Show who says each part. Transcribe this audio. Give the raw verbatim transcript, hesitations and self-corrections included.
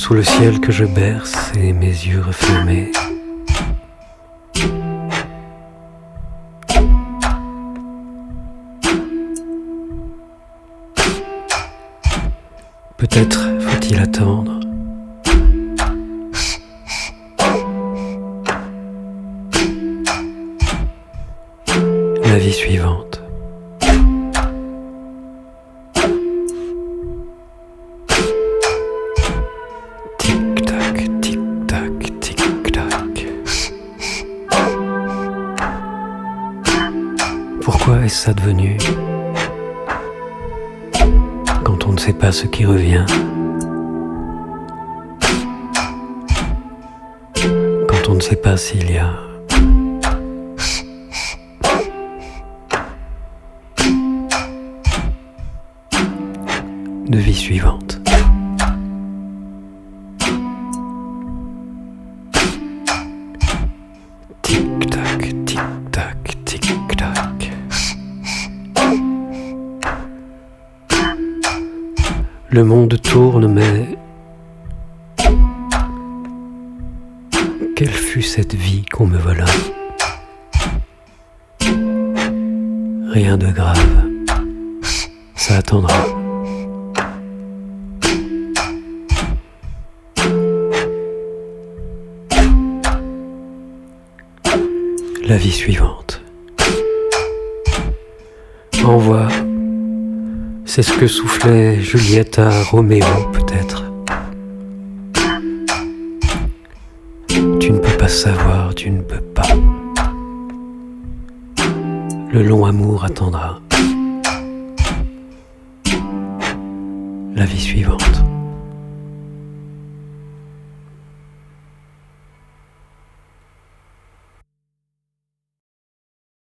Speaker 1: sous le ciel que je berce et mes yeux refermés. Peut-être faut-il attendre. La vie suivante. Tic-tac, tic-tac, tic-tac. Pourquoi est-ce advenu ? Quand on ne sait pas ce qui revient, quand on ne sait pas s'il y a de vie suivante. Tic-tac, tic-tac, tic-tac. Le monde tourne, mais quelle fut cette vie qu'on me vola ? Rien de grave, ça attendra. La vie suivante. Envoie. C'est ce que soufflait Juliette à Roméo, peut-être. Tu ne peux pas savoir, tu ne peux pas. Le long amour attendra. La vie suivante.